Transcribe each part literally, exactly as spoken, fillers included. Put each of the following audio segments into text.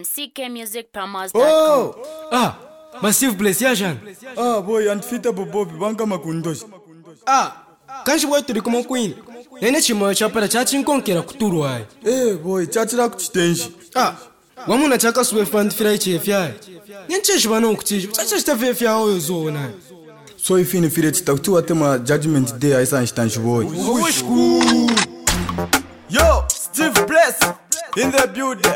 C K music promos dot com. Oh! Ah, Massive Bless Yajan. Ah, boy, unfitable Bobby, banka makundos. Ah, kanshi boy turi kuma queen. Nene chimo chapela chachin konkera kuturu hai. Eh, boy, chachira kuchitenshi. Ah, wamuna chaka suwe fan firai chefya. Nyenche shibano kuchijo. Chacha stafe fya oyo zona. So if in fire chitakutu atema judgment day aisa nshitanshu boy. Ushku. Yo, Steve Bless in the building.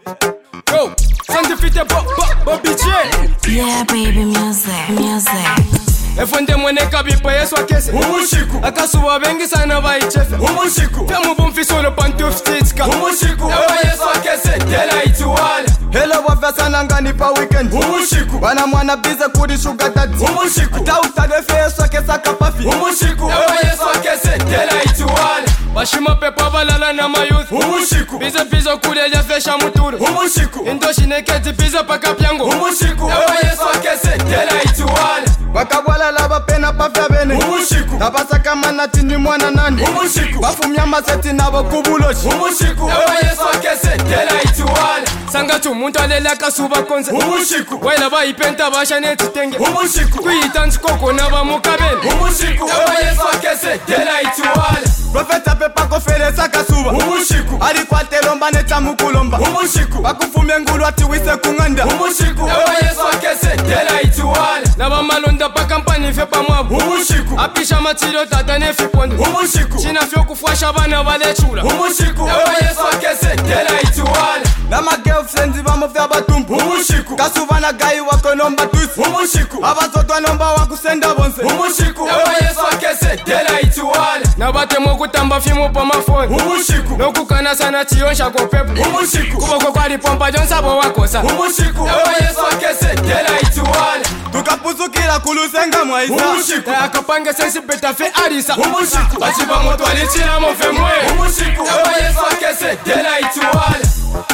Yo, Santifite Bobby J. Yeah, baby, music, music. Efonde mwene kabipa yesu akese. Umushiku. Akasuwa bengi sana baichefe. Umushiku. Fya mubumfiso lo pantuftitka. Umushiku. Ewa yesu akese. Tela ituwala. Hela wafasana ngani pa weekend. Umushiku. Wana mwana bize kuri sugar daddy. Umushiku. Ata utade yesu akesa kapafi. Umushiku. Ewa yesu akese. Tela ituwala. Bashima pepa balala na mayuth. Umushiku. Bize bize kuleja fesha muturu. Umushiku. Indoshi neketi bize paka pyango. Umushiku. Ewa yesu akese. Tela ituwala. Bakabwala laba pena pafya bene. Umushiku. Nabasaka manati ni mwana nani. Umushiku. Bafumya maseti nabo kubuloshi. Umushiku. Ewa yesu akese. Tela ituwala. Sangatu muntu alela kasuba konze. Umushiku. Waila ba ipenta basha netitenge. Umushiku. Kuyitanzi koko naba mukabele. Umushiku. Ewa yesu akese. Tela ituwala. Profeta pepa kofere sakasuba. Umushiku. Alikwate lomba neta mukulomba. Umushiku. Bakufumye ngulu ati wise kunganda. Umushiku. Ewa yesu akese. Tela ituwala. Naba malonda pa kampani fe pa mwabu. Umushiku. Apisha matiro tata ne fipondo. Umushiku. China fyo kufwasha bana balechula. Umushiku. Ewa yesu akese. Tela ituwala. Nama girlfriends bamufya batumpu. Umushiku. Kasuba na gayi wako nomba tusi. Umushiku. Abazotwa nomba wakusenda bonse. Umushiku. Ewa yesu akese. Tela ituwala. Nabate mokutamba fimu pa mafoni. Umushiku. Nokukana sana chiyonsha ko pepu. Umushiku. Kuboko kwali pompa jonsabo wakosa. Umushiku. Ewa yesu akese. Tela ituwala. Tukapuzukira kulusenga mwaisa. Umushiku. Akapange sensi beta fe arisa. Umushiku. Bachiba moto alichira mo fe mwe. Umushiku. Ewa yesu akese. Tela ituwala.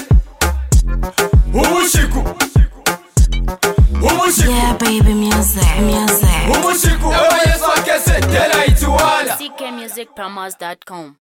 Umushiku. Umushiku. Yeah, baby, music, music. Umushiku. Ewa yesu akese. Tela ituwala. C K music promos dot com.